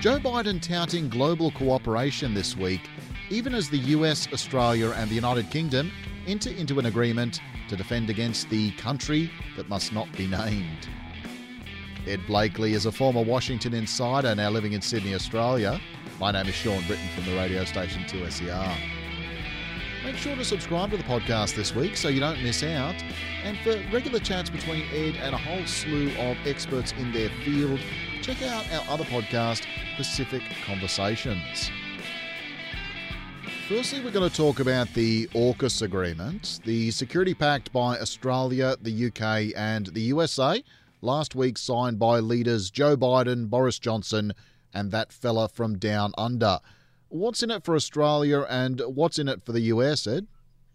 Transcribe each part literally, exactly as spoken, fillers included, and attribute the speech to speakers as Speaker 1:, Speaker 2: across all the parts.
Speaker 1: Joe Biden touting global cooperation this week, even as the U S, Australia and the United Kingdom enter into an agreement to defend against the country that must not be named. Ed Blakely is a former Washington insider now living in Sydney, Australia. My name is Sean Britton from the radio station two S E R. Make sure to subscribe to the podcast this week so you don't miss out. And for regular chats between Ed and a whole slew of experts in their field, check out our other podcast, Pacific Conversations. Firstly, we're going to talk about the AUKUS agreement, the security pact by Australia, the U K and the U S A, last week signed by leaders Joe Biden, Boris Johnson and that fella from down under. What's in it for Australia and what's in it for the U S, Ed?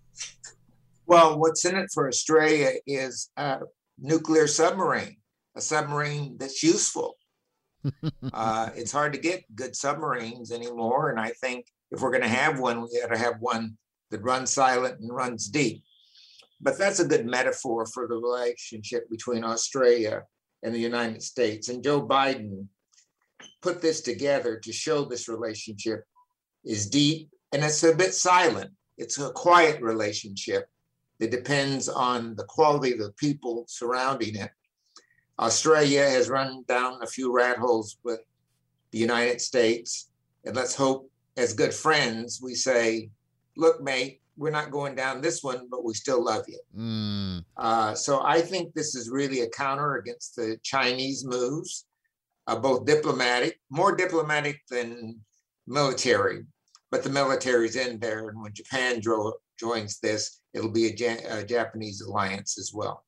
Speaker 2: Well, what's in it for Australia is a nuclear submarine, a submarine that's useful. uh, it's hard to get good submarines anymore, and I think if we're going to have one, we got to have one that runs silent and runs deep. But that's a good metaphor for the relationship between Australia and the United States. And Joe Biden put this together to show this relationship is deep, and it's a bit silent. It's a quiet relationship that depends on the quality of the people surrounding it. Australia has run down a few rat holes with the United States, and let's hope as good friends we say, look, mate, we're not going down this one, but we still love you. Mm. Uh, so I think this is really a counter against the Chinese moves, uh, both diplomatic, more diplomatic than military, but the military's in there. And when Japan dro- joins this, it'll be a, ja- a Japanese alliance as well.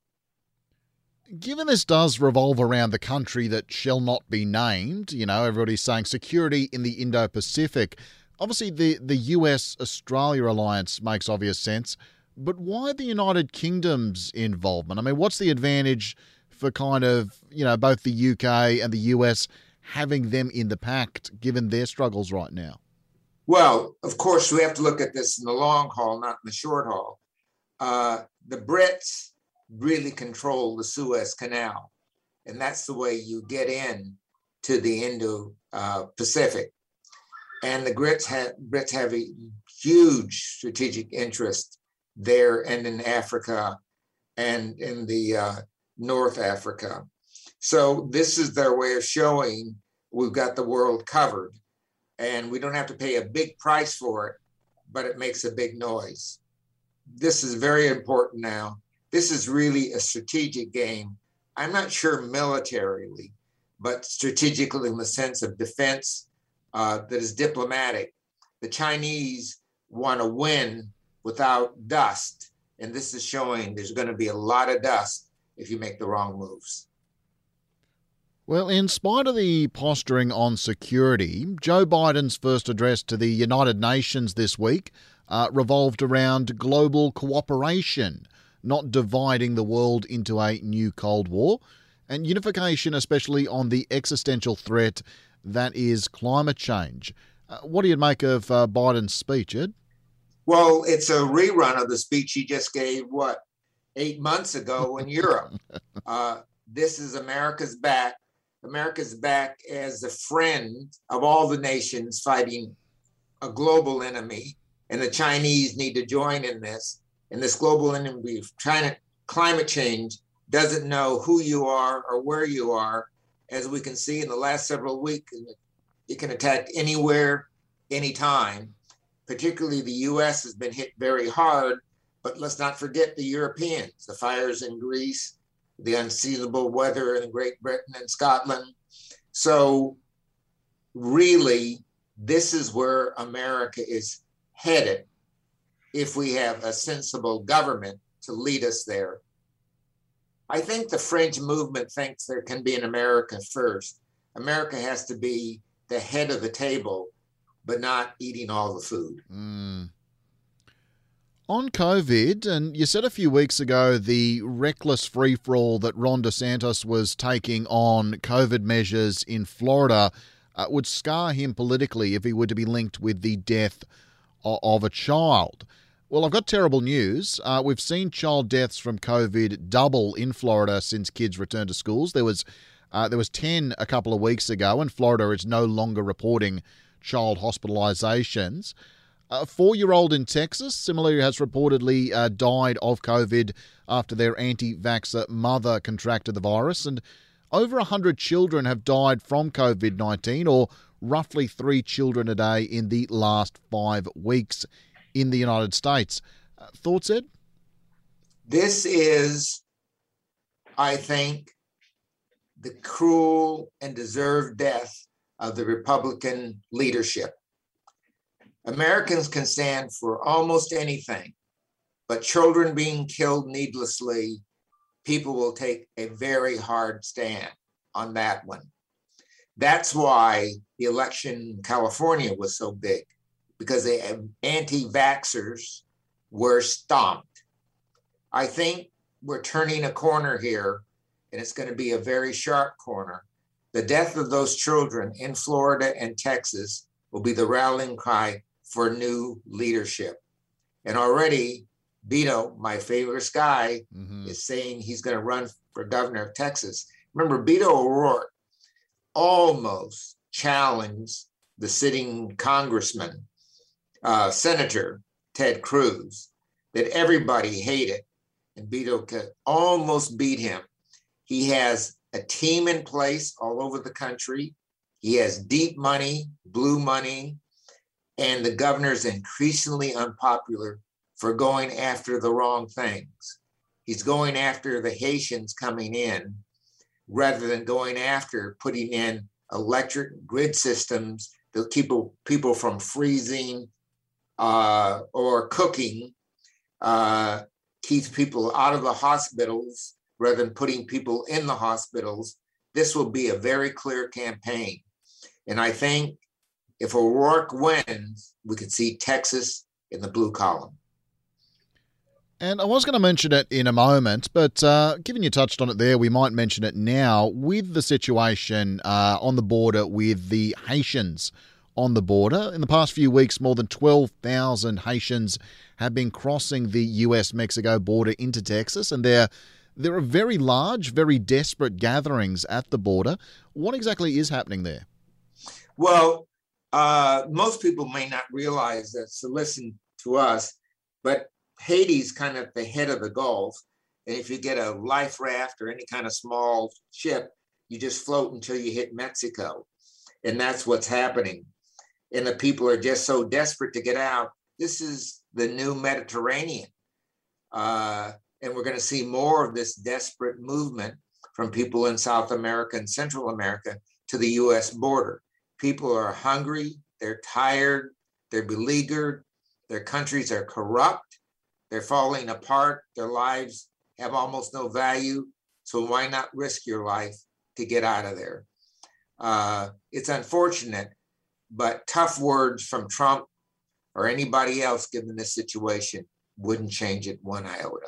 Speaker 1: Given this does revolve around the country that shall not be named, you know, everybody's saying security in the Indo-Pacific. Obviously, the, the U S-Australia alliance makes obvious sense, but why the United Kingdom's involvement? I mean, what's the advantage for kind of, you know, both the U K and the U S having them in the pact, given their struggles right now?
Speaker 2: Well, of course, we have to look at this in the long haul, not in the short haul. Uh, the Brits really control the Suez Canal, and that's the way you get in to the Indo-Pacific. And the Brits have, Brits have a huge strategic interest there and in Africa and in the uh, North Africa. So this is their way of showing we've got the world covered, and we don't have to pay a big price for it, but it makes a big noise. This is very important now. This is really a strategic game. I'm not sure militarily, but strategically in the sense of defense uh, that is diplomatic. The Chinese want to win without dust, and this is showing there's going to be a lot of dust if you make the wrong moves.
Speaker 1: Well, in spite of the posturing on security, Joe Biden's first address to the United Nations this week uh, revolved around global cooperation, not dividing the world into a new Cold War, and unification, especially on the existential threat that is climate change. Uh, what do you make of uh, Biden's speech, Ed?
Speaker 2: Well, it's a rerun of the speech he just gave, what, eight months ago in Europe. Uh, this is America's back. America's back as a friend of all the nations fighting a global enemy, and the Chinese need to join in this. And this global enemy of China, climate change, doesn't know who you are or where you are. As we can see in the last several weeks, it can attack anywhere, anytime. Particularly the U S has been hit very hard, but let's not forget the Europeans, the fires in Greece, the unseasonable weather in Great Britain and Scotland. So really, this is where America is headed if we have a sensible government to lead us there. I think the French movement thinks there can be an America first. America has to be the head of the table, but not eating all the food.
Speaker 1: Mm. On COVID, and you said a few weeks ago the reckless free-for-all that Ron DeSantis was taking on COVID measures in Florida uh, would scar him politically if he were to be linked with the death of, of a child. Well, I've got terrible news. Uh, we've seen child deaths from COVID double in Florida since kids returned to schools. There was Uh, there was ten a couple of weeks ago, and Florida is no longer reporting child hospitalizations. A four-year-old in Texas similarly has reportedly uh, died of COVID after their anti-vaxxer mother contracted the virus, and over one hundred children have died from COVID nineteen, or roughly three children a day in the last five weeks in the United States. Uh, thoughts, Ed?
Speaker 2: This is, I think, the cruel and deserved death of the Republican leadership. Americans can stand for almost anything, but children being killed needlessly, people will take a very hard stand on that one. That's why the election in California was so big, because the anti-vaxxers were stomped. I think we're turning a corner here, and it's going to be a very sharp corner. The death of those children in Florida and Texas will be the rallying cry for new leadership. And already, Beto, my favorite guy, mm-hmm. is saying he's going to run for governor of Texas. Remember, Beto O'Rourke almost challenged the sitting congressman, uh, Senator Ted Cruz, that everybody hated, and Beto could almost beat him. He has a team in place all over the country. He has deep money, blue money, and the governor is increasingly unpopular for going after the wrong things. He's going after the Haitians coming in rather than going after putting in electric grid systems that keep people from freezing uh, or cooking, uh, keeps people out of the hospitals rather than putting people in the hospitals. This will be a very clear campaign. And I think if O'Rourke wins, we could see Texas in the blue column.
Speaker 1: And I was going to mention it in a moment, but uh, given you touched on it there, we might mention it now. With the situation uh, on the border with the Haitians on the border, in the past few weeks, more than twelve thousand Haitians have been crossing the U S Mexico border into Texas, and there, there are very large, very desperate gatherings at the border. What exactly is happening there?
Speaker 2: Well, uh, most people may not realize that, so listen to us, but Haiti's kind of the head of the Gulf. And if you get a life raft or any kind of small ship, you just float until you hit Mexico. And that's what's happening. And the people are just so desperate to get out. This is the new Mediterranean. Uh, and we're going to see more of this desperate movement from people in South America and Central America to the U S border. People are hungry, they're tired, they're beleaguered, their countries are corrupt. They're falling apart. Their lives have almost no value. So why not risk your life to get out of there? Uh, it's unfortunate, but tough words from Trump or anybody else given this situation wouldn't change it one iota.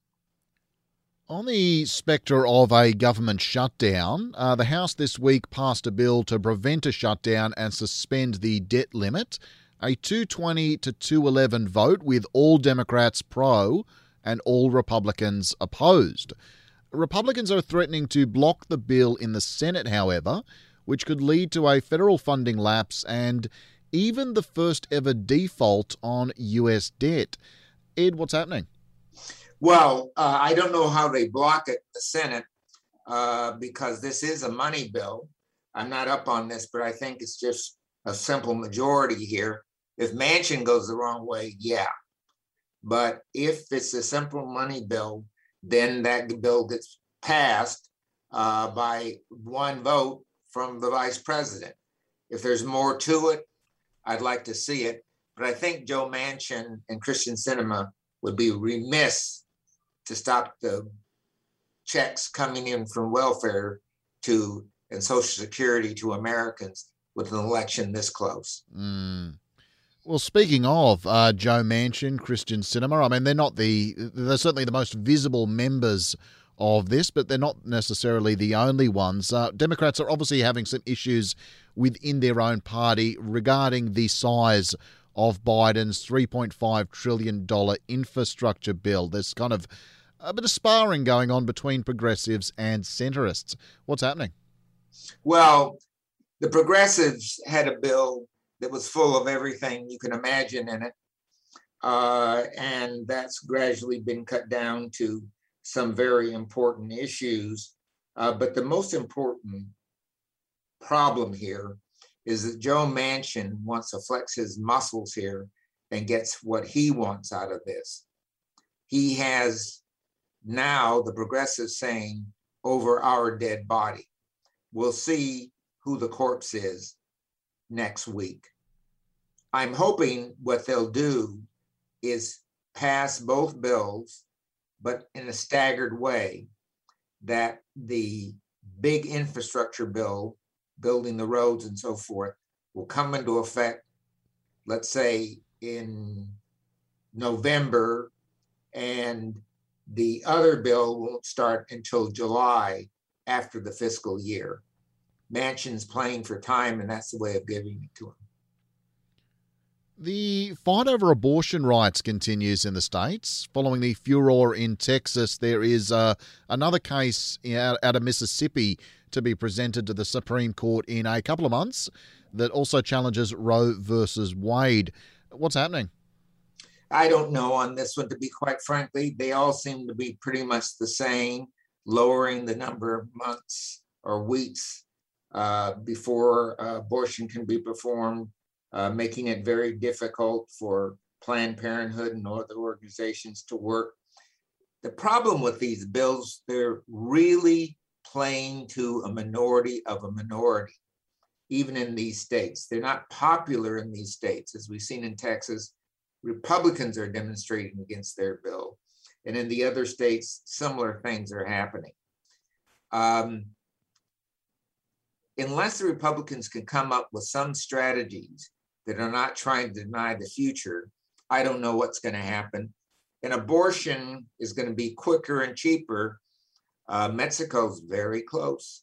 Speaker 1: On the spectre of a government shutdown, uh, the House this week passed a bill to prevent a shutdown and suspend the debt limit. A two twenty to two eleven vote with all Democrats pro and all Republicans opposed. Republicans are threatening to block the bill in the Senate, however, which could lead to a federal funding lapse and even the first ever default on U S debt. Ed, what's happening?
Speaker 2: Well, uh, I don't know how they block it in the Senate uh, because this is a money bill. I'm not up on this, but I think it's just a simple majority here. If Manchin goes the wrong way, yeah. But if it's a simple money bill, then that bill gets passed uh, by one vote from the vice president. If there's more to it, I'd like to see it. But I think Joe Manchin and Kyrsten Sinema would be remiss to stop the checks coming in from welfare to and Social Security to Americans with an election this close.
Speaker 1: Mm. Well, speaking of uh, Joe Manchin, Kyrsten Sinema, I mean, they're not the, they're certainly the most visible members of this, but they're not necessarily the only ones. Uh, Democrats are obviously having some issues within their own party regarding the size of Biden's three point five trillion dollars infrastructure bill. There's kind of a bit of sparring going on between progressives and centrists. What's happening?
Speaker 2: Well, the progressives had a bill that was full of everything you can imagine in it. Uh, and that's gradually been cut down to some very important issues. Uh, but the most important problem here is that Joe Manchin wants to flex his muscles here and gets what he wants out of this. He has now the progressives saying, over our dead body. We'll see who the corpse is next week. I'm hoping what they'll do is pass both bills, but in a staggered way, that the big infrastructure bill, building the roads and so forth, will come into effect, let's say in November, and the other bill won't start until July after the fiscal year. Manchin's playing for time, and that's the way of giving it to him.
Speaker 1: The fight over abortion rights continues in the States. Following the furor in Texas, there is uh, another case out, out of Mississippi to be presented to the Supreme Court in a couple of months that also challenges Roe versus Wade. What's happening?
Speaker 2: I don't know on this one, to be quite frankly. They all seem to be pretty much the same, lowering the number of months or weeks uh, before uh, abortion can be performed, uh, making it very difficult for Planned Parenthood and other organizations to work. The problem with these bills, they're really playing to a minority of a minority, even in these states. They're not popular in these states, as we've seen in Texas. Republicans are demonstrating against their bill. And in the other states, similar things are happening. Um, unless the Republicans can come up with some strategies that are not trying to deny the future, I don't know what's going to happen. And abortion is going to be quicker and cheaper. Uh, Mexico's very close.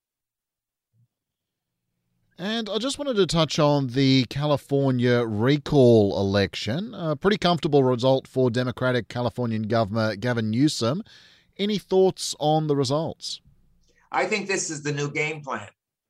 Speaker 1: And I just wanted to touch on the California recall election. A pretty comfortable result for Democratic Californian Governor Gavin Newsom. Any thoughts on the results?
Speaker 2: I think this is the new game plan.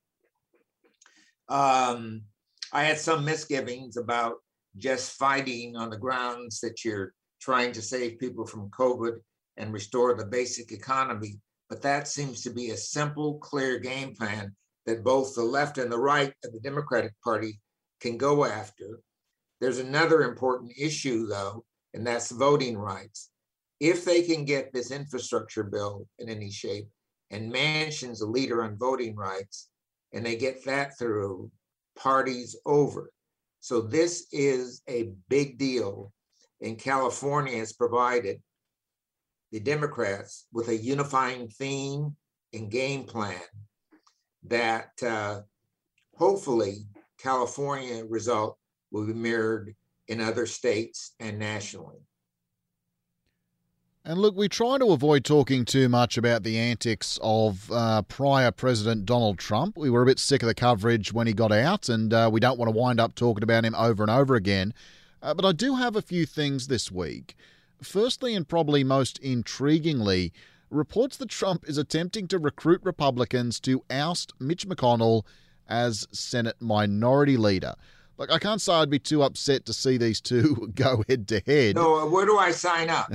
Speaker 2: Um, I had some misgivings about just fighting on the grounds that you're trying to save people from COVID and restore the basic economy. But that seems to be a simple, clear game plan that both the left and the right of the Democratic Party can go after. There's another important issue, though, and that's voting rights. If they can get this infrastructure bill in any shape, and Manchin's a leader on voting rights, and they get that through, party's over. So this is a big deal, and California has provided the Democrats with a unifying theme and game plan that uh, hopefully California result will be mirrored in other states and nationally.
Speaker 1: And look, we try to avoid talking too much about the antics of uh, prior President Donald Trump. We were a bit sick of the coverage when he got out, and uh, we don't want to wind up talking about him over and over again. Uh, but I do have a few things this week. Firstly, and probably most intriguingly, reports that Trump is attempting to recruit Republicans to oust Mitch McConnell as Senate Minority Leader. Look, I can't say I'd be too upset to see these two go head to head.
Speaker 2: No, where do I sign up?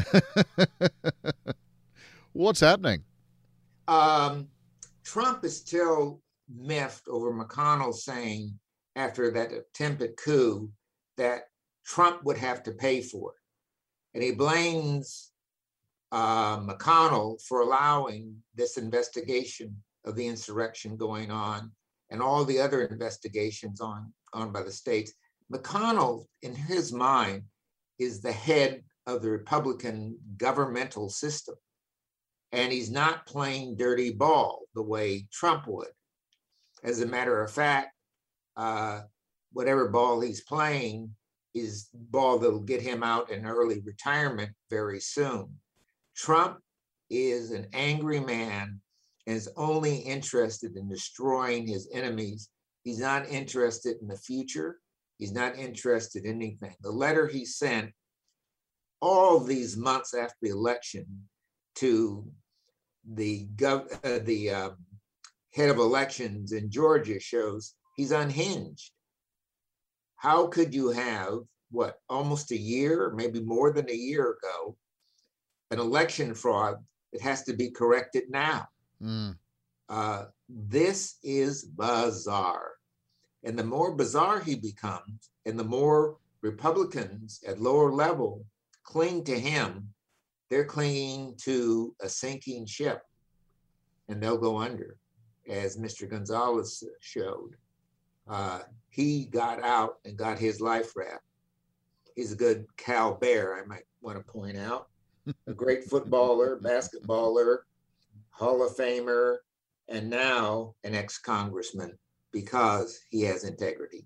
Speaker 1: What's happening?
Speaker 2: Um, Trump is still miffed over McConnell saying, after that attempted coup, that Trump would have to pay for it. And he blames Uh, McConnell for allowing this investigation of the insurrection going on and all the other investigations on, on by the states. McConnell, in his mind, is the head of the Republican governmental system. And he's not playing dirty ball the way Trump would. As a matter of fact, uh, whatever ball he's playing is ball that'll get him out in early retirement very soon. Trump is an angry man and is only interested in destroying his enemies. He's not interested in the future. He's not interested in anything. The letter he sent all these months after the election to the gov- uh, the um, head of elections in Georgia shows he's unhinged. How could you have, what, almost a year, maybe more than a year ago, an election fraud that has to be corrected now?
Speaker 1: Mm.
Speaker 2: Uh, this is bizarre. And the more bizarre he becomes, and the more Republicans at lower level cling to him, they're clinging to a sinking ship, and they'll go under, as Mister Gonzalez showed. Uh, he got out and got his life wrapped. He's a good Cal Bear, I might want to point out. A great footballer, basketballer, Hall of Famer, and now an ex-congressman because he has integrity.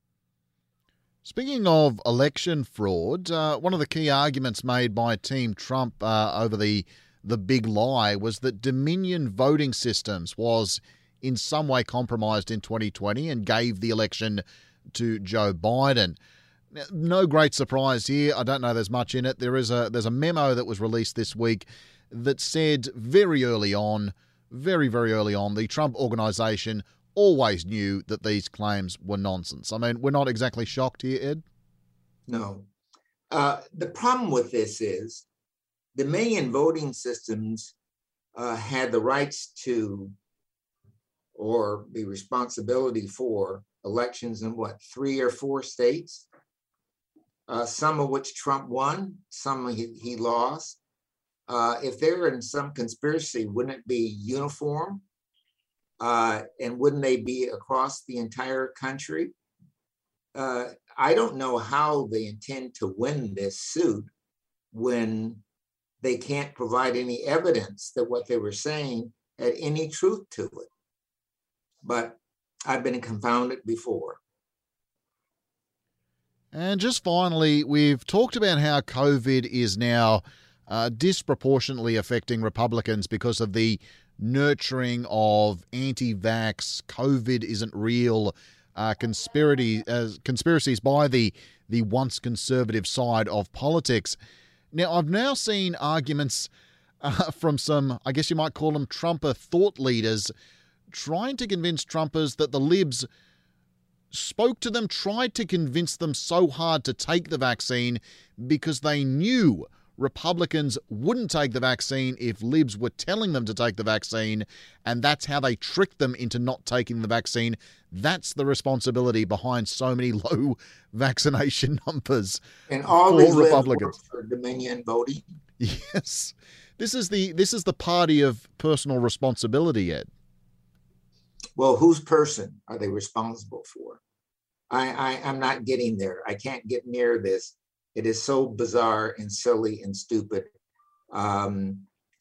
Speaker 1: Speaking of election fraud, uh, one of the key arguments made by Team Trump uh, over the the big lie was that Dominion voting systems was in some way compromised in twenty twenty and gave the election to Joe Biden. Now, no great surprise here. I don't know there's much in it. There is a there's a memo that was released this week that said very early on, very, very early on, the Trump organization always knew that these claims were nonsense. I mean, we're not exactly shocked here, Ed?
Speaker 2: No. Uh, the problem with this is Dominion voting systems uh, had the rights to or the responsibility for elections in what, three or four states, uh, some of which Trump won, some he, he lost. Uh, if they're in some conspiracy, wouldn't it be uniform? Uh, and wouldn't they be across the entire country? Uh, I don't know how they intend to win this suit when they can't provide any evidence that what they were saying had any truth to it. But I've been confounded before.
Speaker 1: And just finally, we've talked about how COVID is now uh, disproportionately affecting Republicans because of the nurturing of anti-vax, COVID isn't real, uh, conspiracy, uh, conspiracies by the, the once conservative side of politics. Now, I've now seen arguments uh, from some, I guess you might call them Trumper thought leaders, trying to convince Trumpers that the libs spoke to them, tried to convince them so hard to take the vaccine because they knew Republicans wouldn't take the vaccine if libs were telling them to take the vaccine, and that's how they tricked them into not taking the vaccine. That's the responsibility behind so many low vaccination numbers
Speaker 2: and all
Speaker 1: for
Speaker 2: these
Speaker 1: Republicans.
Speaker 2: For Dominion voting.
Speaker 1: Yes, this is the this is the party of personal responsibility, Ed.
Speaker 2: Well, whose person are they responsible for? I, I I'm not getting there. I can't get near this. It is so bizarre and silly and stupid. Um,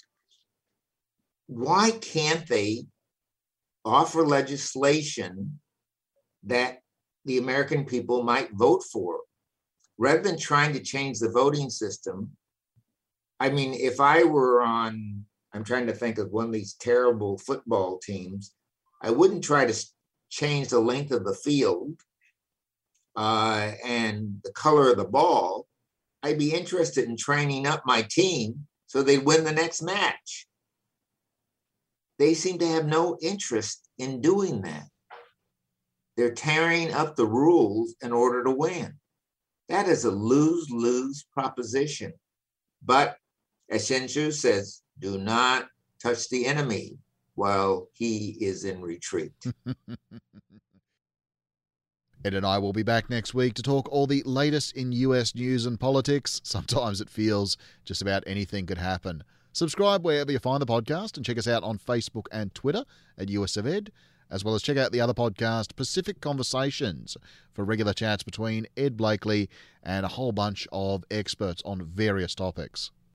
Speaker 2: why can't they offer legislation that the American people might vote for rather than trying to change the voting system? I mean, if I were on, I'm trying to think of one of these terrible football teams, I wouldn't try to change the length of the field uh, and the color of the ball. I'd be interested in training up my team so they'd win the next match. They seem to have no interest in doing that. They're tearing up the rules in order to win. That is a lose-lose proposition. But as Sun Tzu says, do not touch the enemy while he is in retreat.
Speaker 1: Ed and I will be back next week to talk all the latest in U S news and politics. Sometimes it feels just about anything could happen. Subscribe wherever you find the podcast and check us out on Facebook and Twitter at U S of Ed, as well as check out the other podcast, Pacific Conversations, for regular chats between Ed Blakely and a whole bunch of experts on various topics.